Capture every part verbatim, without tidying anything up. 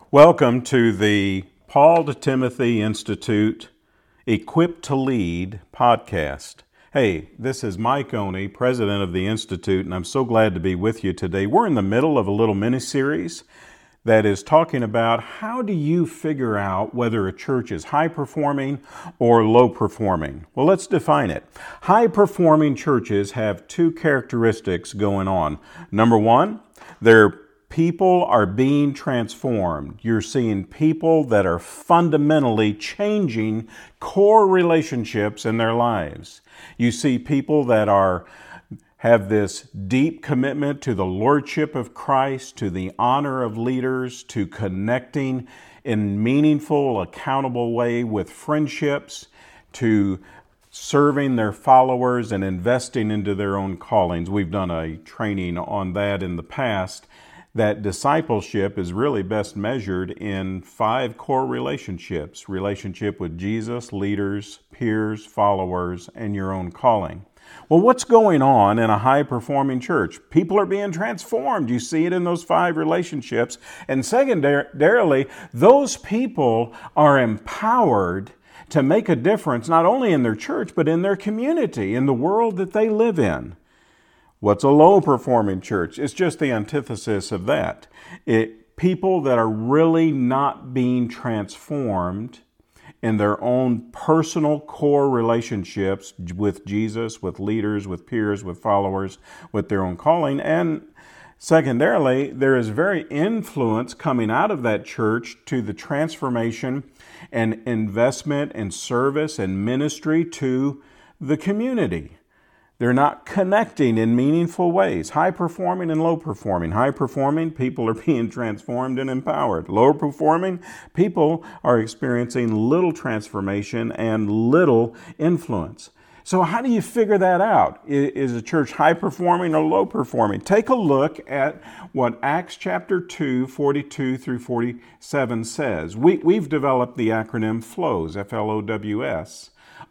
Welcome to the Paul to Timothy Institute Equipped to Lead podcast. Hey, this is Mike Oney, president of the Institute, and I'm so glad to be with you today. We're in the middle of a little mini-series that is talking about how do you figure out whether a church is high-performing or low-performing. Well, let's define it. High-performing churches have two characteristics going on. Number one, they're people are being transformed. You're seeing people that are fundamentally changing core relationships in their lives. You see people that are have this deep commitment to the lordship of Christ, to the honor of leaders, to connecting in meaningful, accountable way with friendships, to serving their followers and investing into their own callings. We've done a training on that in the past. That discipleship is really best measured in five core relationships: relationship with Jesus, leaders, peers, followers, and your own calling. Well, what's going on in a high-performing church? People are being transformed. You see it in those five relationships. And secondarily, those people are empowered to make a difference not only in their church, but in their community, in the world that they live in. What's a low-performing church? It's just the antithesis of that. It, people that are really not being transformed in their own personal core relationships with Jesus, with leaders, with peers, with followers, with their own calling. And secondarily, there is very influence coming out of that church to the transformation and investment and service and ministry to the community. They're not connecting in meaningful ways. High-performing and low-performing. High-performing, people are being transformed and empowered. Low-performing, people are experiencing little transformation and little influence. So how do you figure that out? Is a church high-performing or low-performing? Take a look at what Acts chapter two, forty-two through forty-seven says. We, we've developed the acronym FLOWS, F L O W S,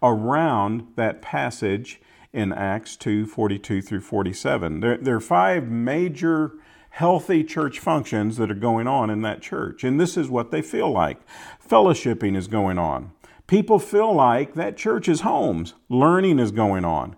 around that passage in Acts two, forty-two through forty-seven. There, there are five major healthy church functions that are going on in that church. And this is what they feel like. Fellowshipping is going on. People feel like that church is home. Learning is going on.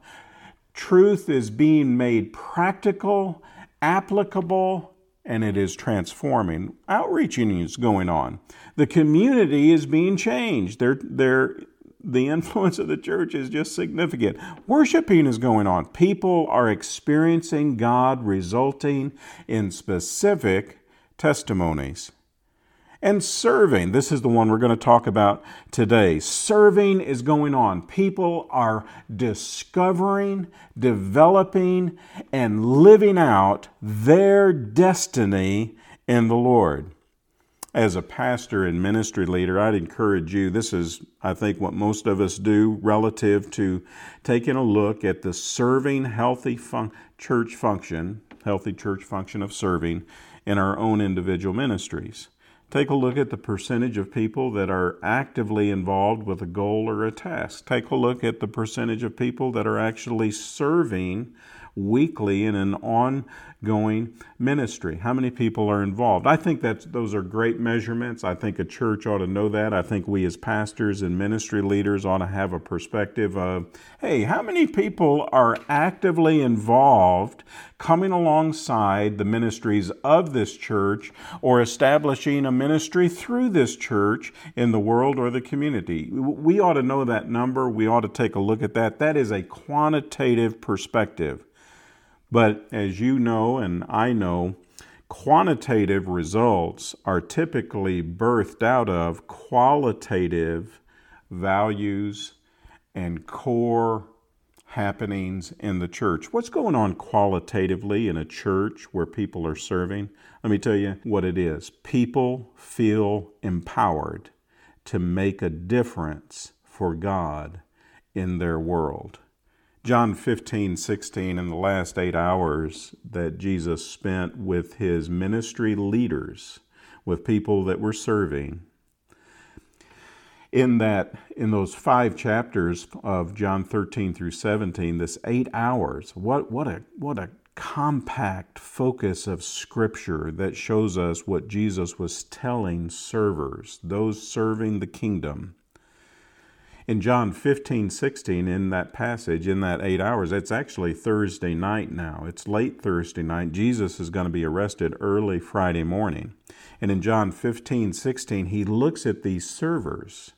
Truth is being made practical, applicable, and it is transforming. Outreaching is going on. The community is being changed. They're, they're The influence of the church is just significant. Worshiping is going on. People are experiencing God, resulting in specific testimonies. And serving, this is the one we're going to talk about today. Serving is going on. People are discovering, developing, and living out their destiny in the Lord. As a pastor and ministry leader, I'd encourage you, this is, I think, what most of us do relative to taking a look at the serving healthy fun- church function, healthy church function of serving in our own individual ministries. Take a look at the percentage of people that are actively involved with a goal or a task. Take a look at the percentage of people that are actually serving weekly in an ongoing ministry. How many people are involved? I think that those are great measurements. I think a church ought to know that. I think we as pastors and ministry leaders ought to have a perspective of, hey, how many people are actively involved coming alongside the ministries of this church or establishing a ministry through this church in the world or the community? We ought to know that number. We ought to take a look at that. That is a quantitative perspective. But as you know and I know, quantitative results are typically birthed out of qualitative values and core happenings in the church. What's going on qualitatively in a church where people are serving? Let me tell you what it is. People feel empowered to make a difference for God in their world. John fifteen, sixteen, in the last eight hours that Jesus spent with his ministry leaders, with people that were serving, in that, in those five chapters of John thirteen through seventeen, this eight hours, what, what a, what a compact focus of Scripture that shows us what Jesus was telling servers, those serving the kingdom. In John fifteen, sixteen, in that passage, in that eight hours, it's actually Thursday night now. It's late Thursday night. Jesus is going to be arrested early Friday morning. And in John fifteen, sixteen, he looks at these servers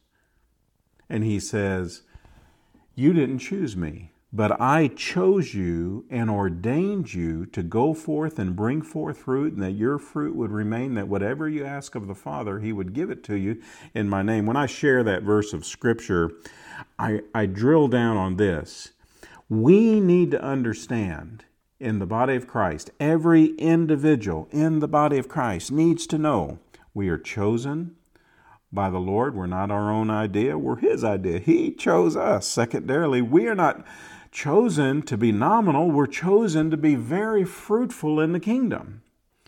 and he says, "You didn't choose me, but I chose you and ordained you to go forth and bring forth fruit, and that your fruit would remain, that whatever you ask of the Father, he would give it to you in my name." When I share that verse of Scripture, I, I drill down on this. We need to understand in the body of Christ, every individual in the body of Christ needs to know we are chosen by the Lord. We're not our own idea. We're His idea. He chose us. Secondarily, we are not chosen to be nominal. We're chosen to be very fruitful in the kingdom.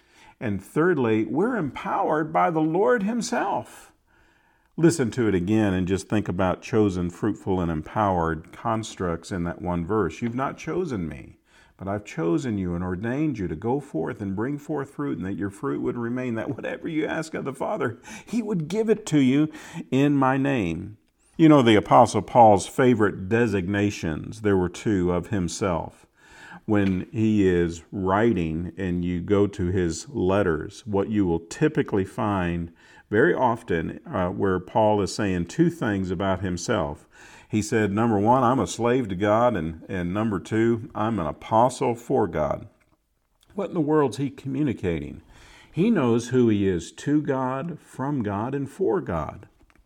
And thirdly, we're empowered by the Lord Himself. Listen to it again and just think about chosen, fruitful, and empowered constructs in that one verse. You've not chosen me, but I've chosen you and ordained you to go forth and bring forth fruit, and that your fruit would remain, that whatever you ask of the Father, He would give it to you in my name. You know, the Apostle Paul's favorite designations, there were two of himself. When he is writing and you go to his letters, what you will typically find very often uh, where Paul is saying two things about himself. He said, number one, I'm a slave to God, and, and number two, I'm an apostle for God. What in the world's he communicating? He knows who he is to God, from God, and for God.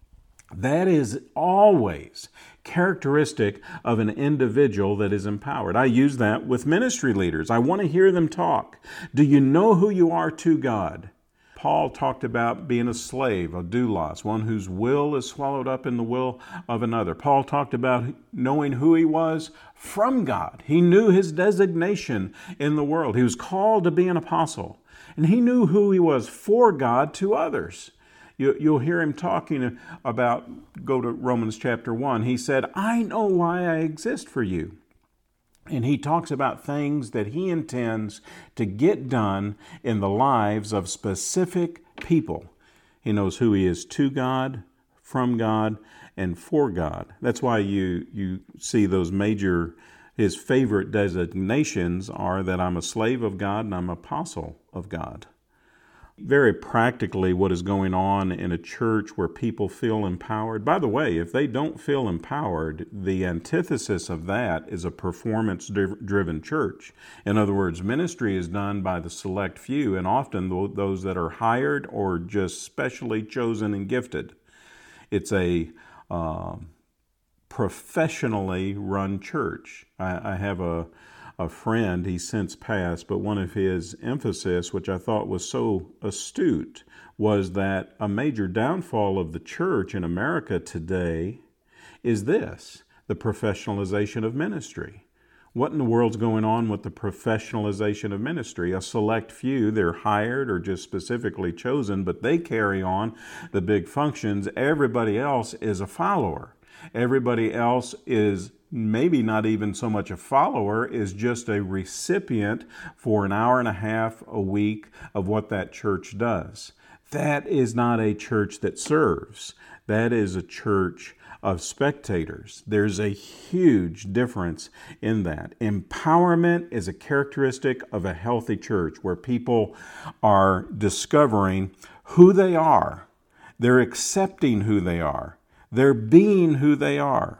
That is always characteristic of an individual that is empowered. I use that with ministry leaders. I want to hear them talk. Do you know who you are to God? Paul talked about being a slave, a doulos, one whose will is swallowed up in the will of another. Paul talked about knowing who he was from God. He knew his designation in the world. He was called to be an apostle, and he knew who he was for God to others. You, you'll hear him talking about, go to Romans chapter one. He said, I know why I exist for you. And he talks about things that he intends to get done in the lives of specific people. He knows who he is to God, from God, and for God. That's why you, you see those major, his favorite designations are that I'm a slave of God and I'm an apostle of God. Very practically, what is going on in a church where people feel empowered. By the way, if they don't feel empowered, the antithesis of that is a performance-driven church. In other words, ministry is done by the select few, and often those that are hired or just specially chosen and gifted. It's a uh, professionally run church. I, I have a A friend, he's since passed, but one of his emphasis, which I thought was so astute, was that a major downfall of the church in America today is this, the professionalization of ministry. What in the world's going on with the professionalization of ministry? A select few, they're hired or just specifically chosen, but they carry on the big functions. Everybody else is a follower. Everybody else is maybe not even so much a follower, is just a recipient for an hour and a half a week of what that church does. That is not a church that serves. That is a church of spectators. There's a huge difference in that. Empowerment is a characteristic of a healthy church where people are discovering who they are. They're accepting who they are. They're being who they are.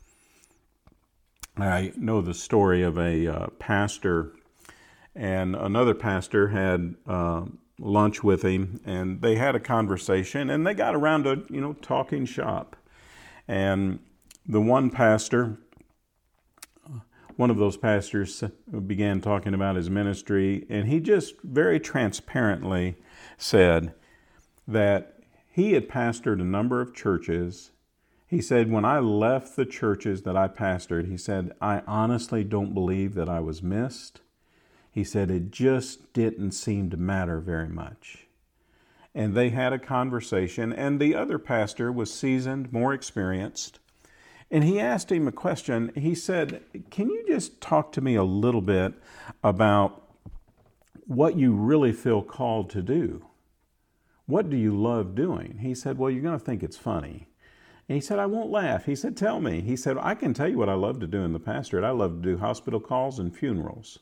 I know the story of a uh, pastor, and another pastor had uh, lunch with him, and they had a conversation, and they got around to, you know, talking shop. And the one pastor, one of those pastors began talking about his ministry, and he just very transparently said that he had pastored a number of churches. He said, when I left the churches that I pastored, he said, I honestly don't believe that I was missed. He said, it just didn't seem to matter very much. And they had a conversation, and the other pastor was seasoned, more experienced. And he asked him a question. He said, can you just talk to me a little bit about what you really feel called to do? What do you love doing? He said, well, you're going to think it's funny. And he said, I won't laugh. He said, tell me. He said, I can tell you what I love to do in the pastorate. I love to do hospital calls and funerals.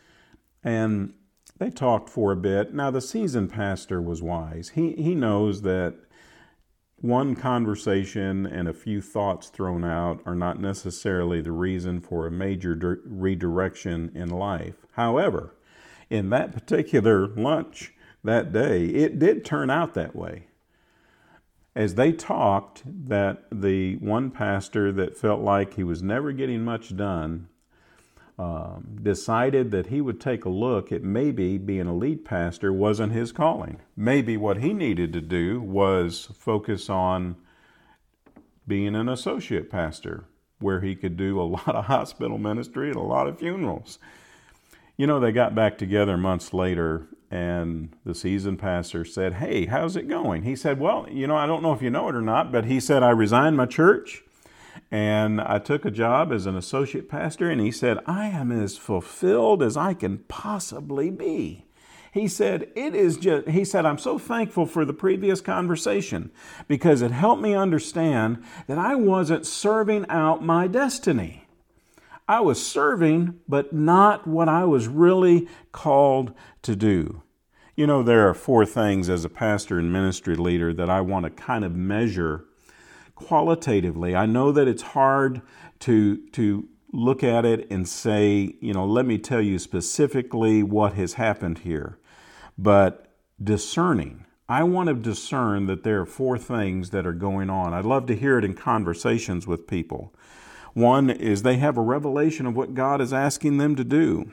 And they talked for a bit. Now, the seasoned pastor was wise. He, he knows that one conversation and a few thoughts thrown out are not necessarily the reason for a major di- redirection in life. However, in that particular lunch that day, it did turn out that way. As they talked, that the one pastor that felt like he was never getting much done um, decided that he would take a look at maybe being a lead pastor wasn't his calling. Maybe what he needed to do was focus on being an associate pastor, where he could do a lot of hospital ministry and a lot of funerals. You know, they got back together months later, and the seasoned pastor said, hey, how's it going? He said, well, you know, I don't know if you know it or not, but he said, I resigned my church and I took a job as an associate pastor. And he said, I am as fulfilled as I can possibly be. He said, it is just, he said, I'm so thankful for the previous conversation because it helped me understand that I wasn't serving out my destiny. I was serving, but not what I was really called to do. You know, there are four things as a pastor and ministry leader that I want to kind of measure qualitatively. I know that it's hard to, to look at it and say, you know, let me tell you specifically what has happened here. But discerning, I want to discern that there are four things that are going on. I'd love to hear it in conversations with people. One is they have a revelation of what God is asking them to do.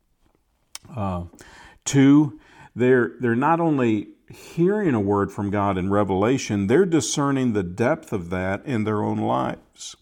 Uh, two, they're they're not only hearing a word from God in revelation, they're discerning the depth of that in their own lives.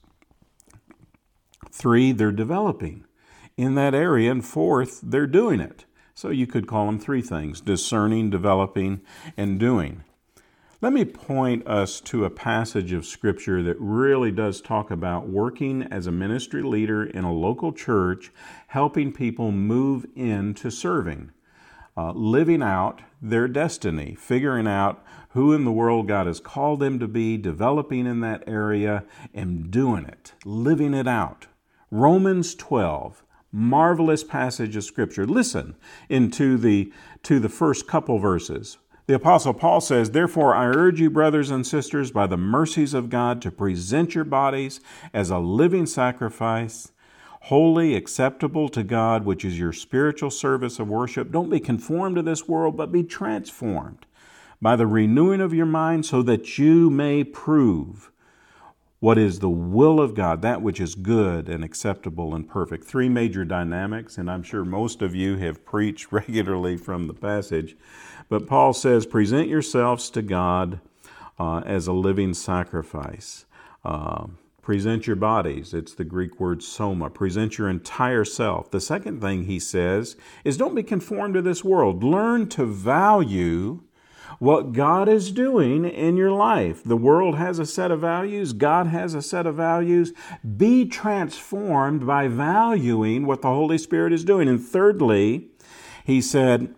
Three, they're developing in that area. And fourth, they're doing it. So you could call them three things: discerning, developing, and doing. Let me point us to a passage of Scripture that really does talk about working as a ministry leader in a local church, helping people move into serving, uh, living out their destiny, figuring out who in the world God has called them to be, developing in that area, and doing it, living it out. Romans twelve, marvelous passage of Scripture. Listen into the, to the first couple verses. The Apostle Paul says, therefore, I urge you, brothers and sisters, by the mercies of God, to present your bodies as a living sacrifice, holy, acceptable to God, which is your spiritual service of worship. Don't be conformed to this world, but be transformed by the renewing of your mind, so that you may prove what is the will of God, that which is good and acceptable and perfect. Three major dynamics, and I'm sure most of you have preached regularly from the passage. But Paul says, present yourselves to God uh, as a living sacrifice. Uh, present your bodies. It's the Greek word soma. Present your entire self. The second thing he says is don't be conformed to this world. Learn to value what God is doing in your life. The world has a set of values. God has a set of values. Be transformed by valuing what the Holy Spirit is doing. And thirdly, he said,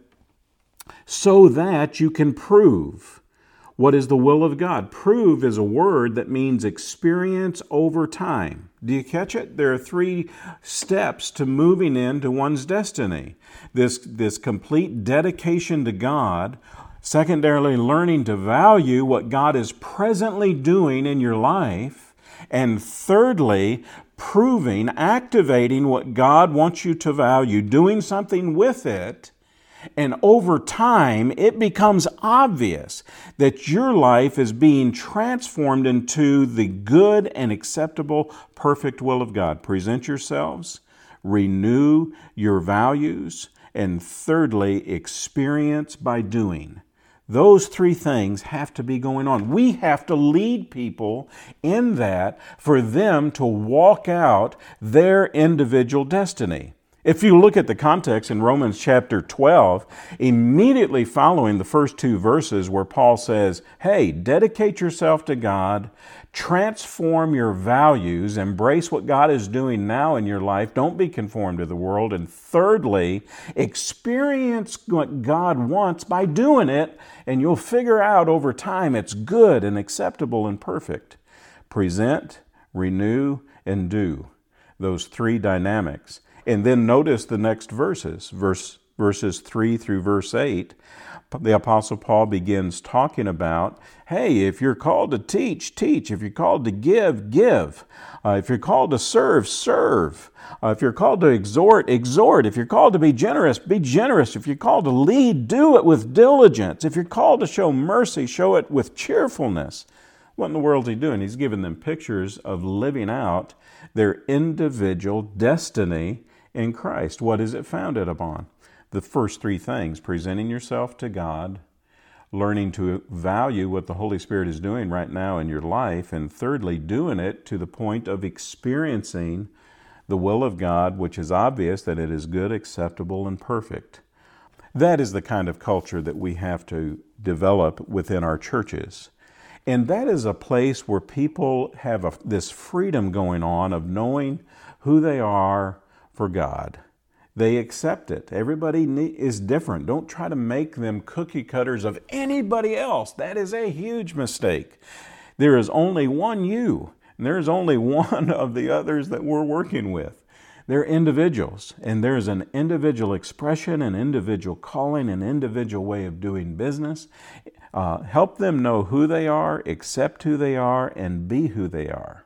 so that you can prove what is the will of God. Prove is a word that means experience over time. Do you catch it? There are three steps to moving into one's destiny. This, this complete dedication to God. Secondarily, learning to value what God is presently doing in your life. And thirdly, proving, activating what God wants you to value, doing something with it. And over time, it becomes obvious that your life is being transformed into the good and acceptable, perfect will of God. Present yourselves, renew your values, and thirdly, experience by doing. Those three things have to be going on. We have to lead people in that for them to walk out their individual destiny. If you look at the context in Romans chapter twelve, immediately following the first two verses where Paul says, hey, dedicate yourself to God, transform your values, embrace what God is doing now in your life, don't be conformed to the world, and thirdly, experience what God wants by doing it, and you'll figure out over time it's good and acceptable and perfect. Present, renew, and do. Those three dynamics. And then notice the next verses, verse, verses three through verse eight. The Apostle Paul begins talking about, hey, if you're called to teach, teach. If you're called to give, give. Uh, if you're called to serve, serve. Uh, if you're called to exhort, exhort. If you're called to be generous, be generous. If you're called to lead, do it with diligence. If you're called to show mercy, show it with cheerfulness. What in the world is he doing? He's giving them pictures of living out their individual destiny in Christ. What is it founded upon? The first three things: presenting yourself to God, learning to value what the Holy Spirit is doing right now in your life, and thirdly, doing it to the point of experiencing the will of God, which is obvious that it is good, acceptable, and perfect. That is the kind of culture that we have to develop within our churches. And that is a place where people have a, this freedom going on of knowing who they are for God. They accept it. Everybody is different. Don't try to make them cookie cutters of anybody else. That is a huge mistake. There is only one you, and there is only one of the others that we're working with. They're individuals, and there's an individual expression, an individual calling, an individual way of doing business. Uh, help them know who they are, accept who they are, and be who they are.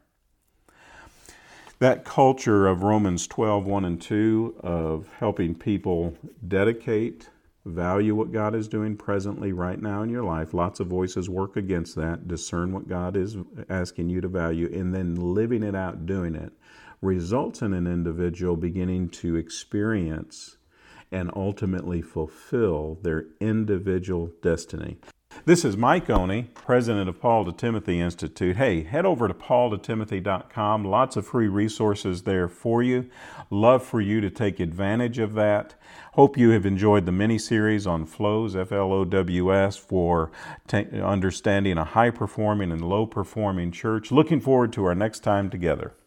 That culture of Romans twelve, one and two, of helping people dedicate, value what God is doing presently right now in your life. Lots of voices work against that. Discern what God is asking you to value, and then living it out, doing it, results in an individual beginning to experience and ultimately fulfill their individual destiny. This is Mike Oney, president of Paul to Timothy Institute. Hey, head over to paul to timothy dot com. Lots of free resources there for you. Love for you to take advantage of that. Hope you have enjoyed the mini-series on flows, F L O W S, for t- understanding a high-performing and low-performing church. Looking forward to our next time together.